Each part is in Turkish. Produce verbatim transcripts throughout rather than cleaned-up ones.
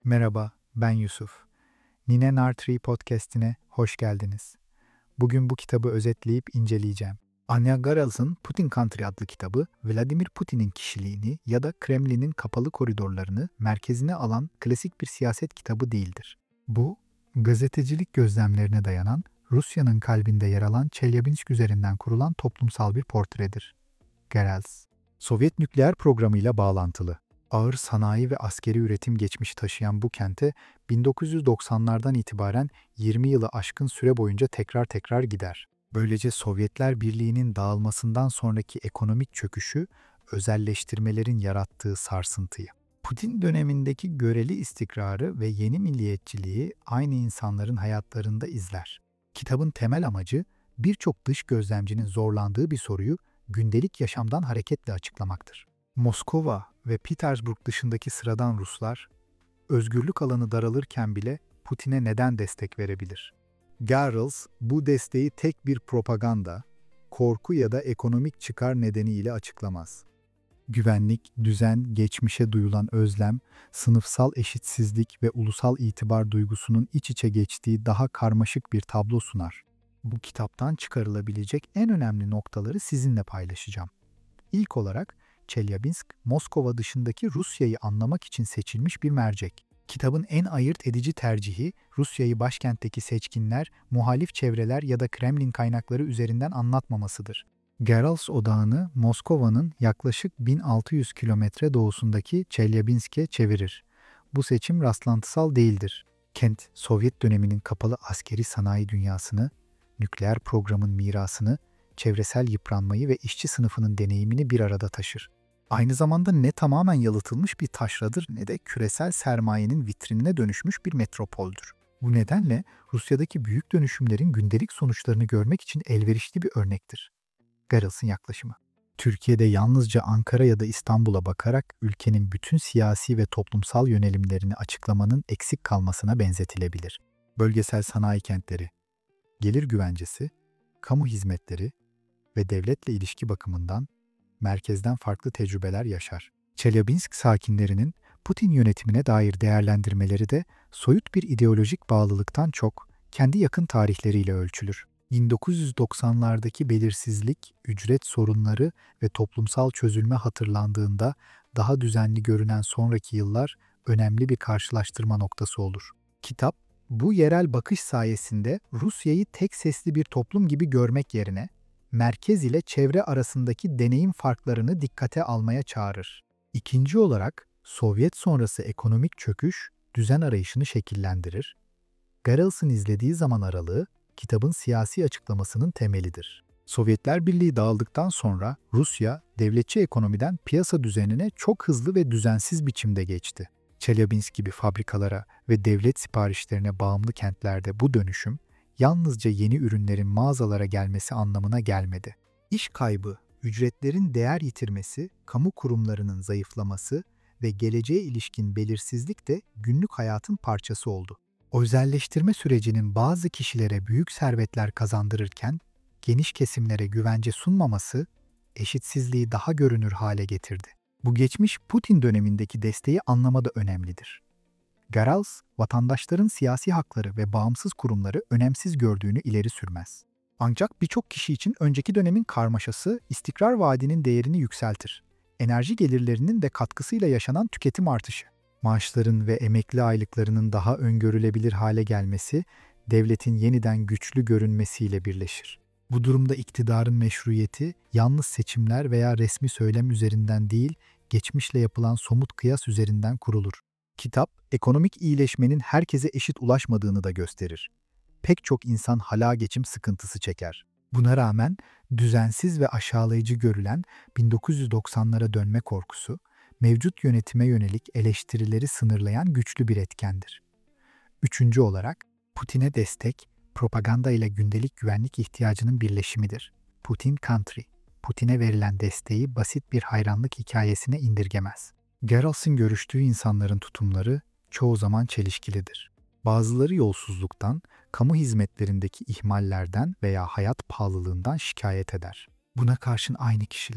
Merhaba, ben Yusuf. Nine Nartree podcast'ine hoş geldiniz. Bugün bu kitabı özetleyip inceleyeceğim. Anya Garals'ın Putin Country adlı kitabı, Vladimir Putin'in kişiliğini ya da Kremlin'in kapalı koridorlarını merkezine alan klasik bir siyaset kitabı değildir. Bu, gazetecilik gözlemlerine dayanan, Rusya'nın kalbinde yer alan Çelyabinsk üzerinden kurulan toplumsal bir portredir. Garals, Sovyet nükleer programıyla bağlantılı. Ağır sanayi ve askeri üretim geçmişi taşıyan bu kente bin dokuz yüz doksanlardan itibaren yirmi yılı aşkın süre boyunca tekrar tekrar gider. Böylece Sovyetler Birliği'nin dağılmasından sonraki ekonomik çöküşü, özelleştirmelerin yarattığı sarsıntıyı, Putin dönemindeki göreli istikrarı ve yeni milliyetçiliği aynı insanların hayatlarında izler. Kitabın temel amacı, birçok dış gözlemcinin zorlandığı bir soruyu gündelik yaşamdan hareketle açıklamaktır. Moskova ve Petersburg dışındaki sıradan Ruslar, özgürlük alanı daralırken bile Putin'e neden destek verebilir? Garels bu desteği tek bir propaganda, korku ya da ekonomik çıkar nedeniyle açıklamaz. Güvenlik, düzen, geçmişe duyulan özlem, sınıfsal eşitsizlik ve ulusal itibar duygusunun iç içe geçtiği daha karmaşık bir tablo sunar. Bu kitaptan çıkarılabilecek en önemli noktaları sizinle paylaşacağım. İlk olarak, Çelyabinsk, Moskova dışındaki Rusya'yı anlamak için seçilmiş bir mercek. Kitabın en ayırt edici tercihi, Rusya'yı başkentteki seçkinler, muhalif çevreler ya da Kremlin kaynakları üzerinden anlatmamasıdır. Garals odağını Moskova'nın yaklaşık bin altı yüz kilometre doğusundaki Çelyabinsk'e çevirir. Bu seçim rastlantısal değildir. Kent, Sovyet döneminin kapalı askeri sanayi dünyasını, nükleer programın mirasını, çevresel yıpranmayı ve işçi sınıfının deneyimini bir arada taşır. Aynı zamanda ne tamamen yalıtılmış bir taşradır ne de küresel sermayenin vitrinine dönüşmüş bir metropoldür. Bu nedenle Rusya'daki büyük dönüşümlerin gündelik sonuçlarını görmek için elverişli bir örnektir. Garels'ın yaklaşımı. Türkiye'de yalnızca Ankara ya da İstanbul'a bakarak ülkenin bütün siyasi ve toplumsal yönelimlerini açıklamanın eksik kalmasına benzetilebilir. Bölgesel sanayi kentleri, gelir güvencesi, kamu hizmetleri ve devletle ilişki bakımından merkezden farklı tecrübeler yaşar. Çelyabinsk sakinlerinin Putin yönetimine dair değerlendirmeleri de soyut bir ideolojik bağlılıktan çok kendi yakın tarihleriyle ölçülür. bin dokuz yüz doksanlardaki belirsizlik, ücret sorunları ve toplumsal çözülme hatırlandığında daha düzenli görünen sonraki yıllar önemli bir karşılaştırma noktası olur. Kitap, bu yerel bakış sayesinde Rusya'yı tek sesli bir toplum gibi görmek yerine, merkez ile çevre arasındaki deneyim farklarını dikkate almaya çağırır. İkinci olarak, Sovyet sonrası ekonomik çöküş, düzen arayışını şekillendirir. Garels'ın izlediği zaman aralığı, kitabın siyasi açıklamasının temelidir. Sovyetler Birliği dağıldıktan sonra Rusya, devletçi ekonomiden piyasa düzenine çok hızlı ve düzensiz biçimde geçti. Çelyabinsk gibi fabrikalara ve devlet siparişlerine bağımlı kentlerde bu dönüşüm, yalnızca yeni ürünlerin mağazalara gelmesi anlamına gelmedi. İş kaybı, ücretlerin değer yitirmesi, kamu kurumlarının zayıflaması ve geleceğe ilişkin belirsizlik de günlük hayatın parçası oldu. Özelleştirme sürecinin bazı kişilere büyük servetler kazandırırken, geniş kesimlere güvence sunmaması, eşitsizliği daha görünür hale getirdi. Bu geçmiş Putin dönemindeki desteği anlamada önemlidir. Garals, vatandaşların siyasi hakları ve bağımsız kurumları önemsiz gördüğünü ileri sürmez. Ancak birçok kişi için önceki dönemin karmaşası istikrar vaadinin değerini yükseltir. Enerji gelirlerinin de katkısıyla yaşanan tüketim artışı, maaşların ve emekli aylıklarının daha öngörülebilir hale gelmesi, devletin yeniden güçlü görünmesiyle birleşir. Bu durumda iktidarın meşruiyeti yalnız seçimler veya resmi söylem üzerinden değil, geçmişle yapılan somut kıyas üzerinden kurulur. Kitap, ekonomik iyileşmenin herkese eşit ulaşmadığını da gösterir. Pek çok insan hala geçim sıkıntısı çeker. Buna rağmen düzensiz ve aşağılayıcı görülen bin dokuz yüz doksanlara dönme korkusu, mevcut yönetime yönelik eleştirileri sınırlayan güçlü bir etkendir. Üçüncü olarak, Putin'e destek, propaganda ile gündelik güvenlik ihtiyacının birleşimidir. Putin Country, Putin'e verilen desteği basit bir hayranlık hikayesine indirgemez. Garels'ın görüştüğü insanların tutumları çoğu zaman çelişkilidir. Bazıları yolsuzluktan, kamu hizmetlerindeki ihmallerden veya hayat pahalılığından şikayet eder. Buna karşın aynı kişiler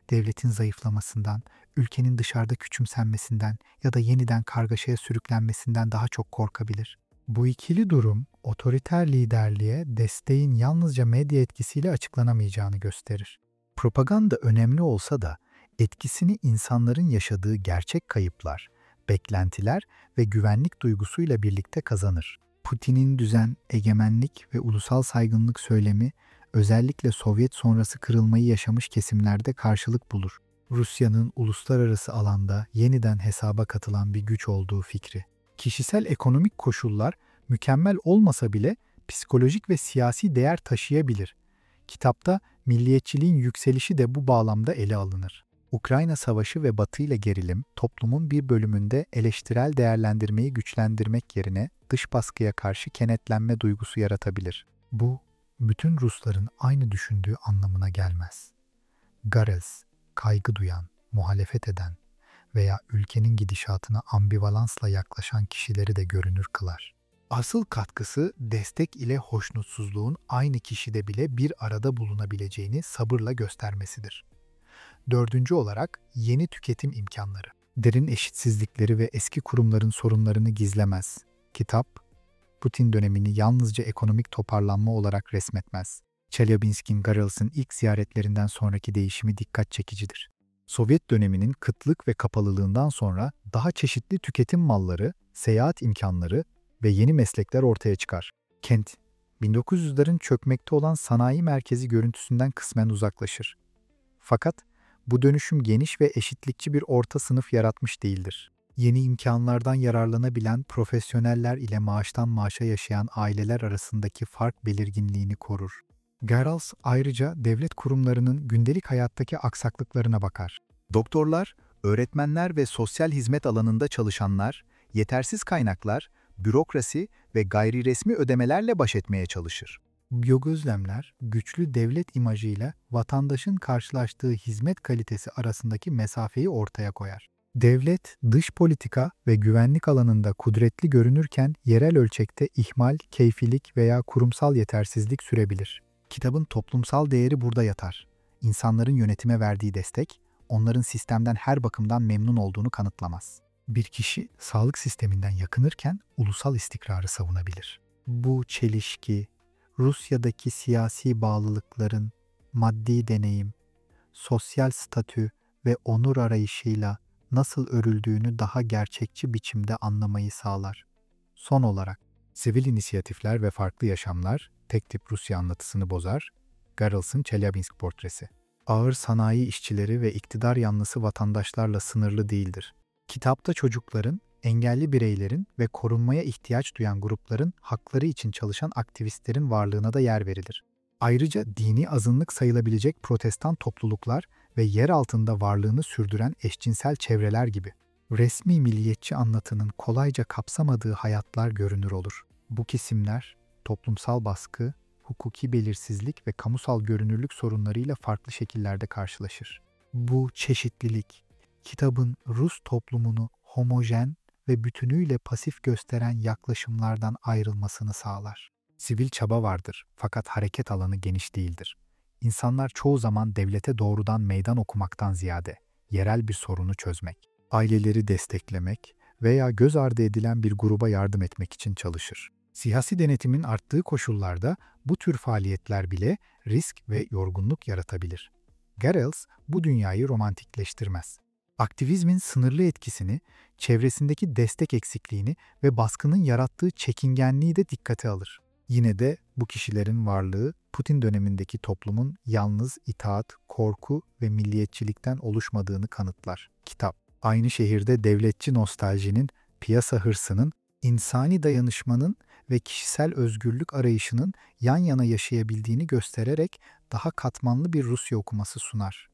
devletin zayıflamasından, ülkenin dışarıda küçümsenmesinden ya da yeniden kargaşaya sürüklenmesinden daha çok korkabilir. Bu ikili durum, otoriter liderliğe desteğin yalnızca medya etkisiyle açıklanamayacağını gösterir. Propaganda önemli olsa da etkisini insanların yaşadığı gerçek kayıplar, beklentiler ve güvenlik duygusuyla birlikte kazanır. Putin'in düzen, egemenlik ve ulusal saygınlık söylemi özellikle Sovyet sonrası kırılmayı yaşamış kesimlerde karşılık bulur. Rusya'nın uluslararası alanda yeniden hesaba katılan bir güç olduğu fikri. Kişisel ekonomik koşullar mükemmel olmasa bile psikolojik ve siyasi değer taşıyabilir. Kitapta milliyetçiliğin yükselişi de bu bağlamda ele alınır. Ukrayna Savaşı ve Batı ile gerilim, toplumun bir bölümünde eleştirel değerlendirmeyi güçlendirmek yerine dış baskıya karşı kenetlenme duygusu yaratabilir. Bu, bütün Rusların aynı düşündüğü anlamına gelmez. Garels, kaygı duyan, muhalefet eden veya ülkenin gidişatına ambivalansla yaklaşan kişileri de görünür kılar. Asıl katkısı destek ile hoşnutsuzluğun aynı kişide bile bir arada bulunabileceğini sabırla göstermesidir. Dördüncü olarak yeni tüketim imkanları. Derin eşitsizlikleri ve eski kurumların sorunlarını gizlemez. Kitap, Putin dönemini yalnızca ekonomik toparlanma olarak resmetmez. Chelyabinsk'in Garels'in ilk ziyaretlerinden sonraki değişimi dikkat çekicidir. Sovyet döneminin kıtlık ve kapalılığından sonra daha çeşitli tüketim malları, seyahat imkanları ve yeni meslekler ortaya çıkar. Kent, bin dokuz yüzlerin çökmekte olan sanayi merkezi görüntüsünden kısmen uzaklaşır. Fakat bu dönüşüm geniş ve eşitlikçi bir orta sınıf yaratmış değildir. Yeni imkanlardan yararlanabilen profesyoneller ile maaştan maaşa yaşayan aileler arasındaki fark belirginliğini korur. Garels ayrıca devlet kurumlarının gündelik hayattaki aksaklıklarına bakar. Doktorlar, öğretmenler ve sosyal hizmet alanında çalışanlar, yetersiz kaynaklar, bürokrasi ve gayri resmi ödemelerle baş etmeye çalışır. Biyogözlemler, güçlü devlet imajıyla vatandaşın karşılaştığı hizmet kalitesi arasındaki mesafeyi ortaya koyar. Devlet, dış politika ve güvenlik alanında kudretli görünürken yerel ölçekte ihmal, keyfilik veya kurumsal yetersizlik sürebilir. Kitabın toplumsal değeri burada yatar. İnsanların yönetime verdiği destek, onların sistemden her bakımdan memnun olduğunu kanıtlamaz. Bir kişi sağlık sisteminden yakınırken ulusal istikrarı savunabilir. Bu çelişki, Rusya'daki siyasi bağlılıkların maddi deneyim, sosyal statü ve onur arayışıyla nasıl örüldüğünü daha gerçekçi biçimde anlamayı sağlar. Son olarak, sivil inisiyatifler ve farklı yaşamlar tek tip Rusya anlatısını bozar. Garels'in Chelyabinsk portresi. Ağır sanayi işçileri ve iktidar yanlısı vatandaşlarla sınırlı değildir. Kitapta çocukların, engelli bireylerin ve korunmaya ihtiyaç duyan grupların hakları için çalışan aktivistlerin varlığına da yer verilir. Ayrıca dini azınlık sayılabilecek protestan topluluklar ve yer altında varlığını sürdüren eşcinsel çevreler gibi resmi milliyetçi anlatının kolayca kapsamadığı hayatlar görünür olur. Bu kesimler toplumsal baskı, hukuki belirsizlik ve kamusal görünürlük sorunlarıyla farklı şekillerde karşılaşır. Bu çeşitlilik, kitabın Rus toplumunu homojen ve bütünüyle pasif gösteren yaklaşımlardan ayrılmasını sağlar. Sivil çaba vardır fakat hareket alanı geniş değildir. İnsanlar çoğu zaman devlete doğrudan meydan okumaktan ziyade yerel bir sorunu çözmek, aileleri desteklemek veya göz ardı edilen bir gruba yardım etmek için çalışır. Siyasi denetimin arttığı koşullarda bu tür faaliyetler bile risk ve yorgunluk yaratabilir. Garels bu dünyayı romantikleştirmez. Aktivizmin sınırlı etkisini, çevresindeki destek eksikliğini ve baskının yarattığı çekingenliği de dikkate alır. Yine de bu kişilerin varlığı Putin dönemindeki toplumun yalnız itaat, korku ve milliyetçilikten oluşmadığını kanıtlar. Kitap, aynı şehirde devletçi nostaljinin, piyasa hırsının, insani dayanışmanın ve kişisel özgürlük arayışının yan yana yaşayabildiğini göstererek daha katmanlı bir Rusya okuması sunar.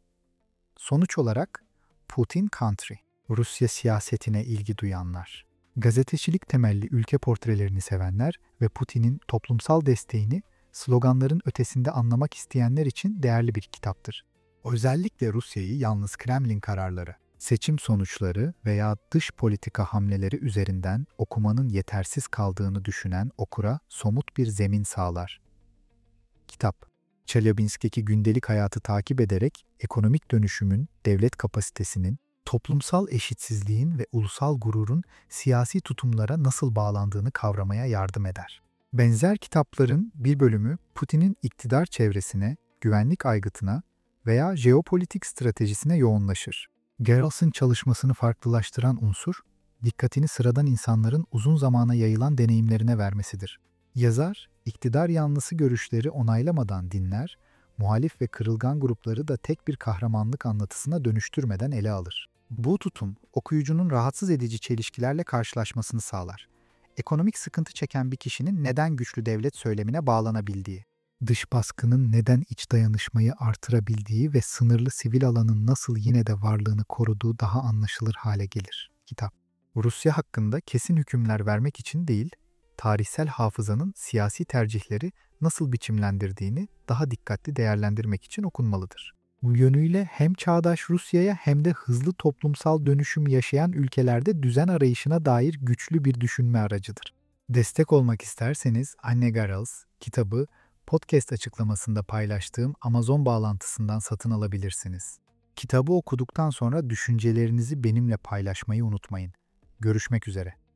Sonuç olarak Putin Country, Rusya siyasetine ilgi duyanlar, gazetecilik temelli ülke portrelerini sevenler ve Putin'in toplumsal desteğini sloganların ötesinde anlamak isteyenler için değerli bir kitaptır. Özellikle Rusya'yı yalnız Kremlin kararları, seçim sonuçları veya dış politika hamleleri üzerinden okumanın yetersiz kaldığını düşünen okura somut bir zemin sağlar. Kitap, Chelyabinsk'teki gündelik hayatı takip ederek ekonomik dönüşümün, devlet kapasitesinin, toplumsal eşitsizliğin ve ulusal gururun siyasi tutumlara nasıl bağlandığını kavramaya yardım eder. Benzer kitapların bir bölümü Putin'in iktidar çevresine, güvenlik aygıtına veya jeopolitik stratejisine yoğunlaşır. Gerals'ın çalışmasını farklılaştıran unsur, dikkatini sıradan insanların uzun zamana yayılan deneyimlerine vermesidir. Yazar, iktidar yanlısı görüşleri onaylamadan dinler, muhalif ve kırılgan grupları da tek bir kahramanlık anlatısına dönüştürmeden ele alır. Bu tutum, okuyucunun rahatsız edici çelişkilerle karşılaşmasını sağlar. Ekonomik sıkıntı çeken bir kişinin neden güçlü devlet söylemine bağlanabildiği, dış baskının neden iç dayanışmayı artırabildiği ve sınırlı sivil alanın nasıl yine de varlığını koruduğu daha anlaşılır hale gelir. Kitap, Rusya hakkında kesin hükümler vermek için değil, tarihsel hafızanın siyasi tercihleri nasıl biçimlendirdiğini daha dikkatli değerlendirmek için okunmalıdır. Bu yönüyle hem çağdaş Rusya'ya hem de hızlı toplumsal dönüşüm yaşayan ülkelerde düzen arayışına dair güçlü bir düşünme aracıdır. Destek olmak isterseniz Anne Garals kitabı podcast açıklamasında paylaştığım Amazon bağlantısından satın alabilirsiniz. Kitabı okuduktan sonra düşüncelerinizi benimle paylaşmayı unutmayın. Görüşmek üzere.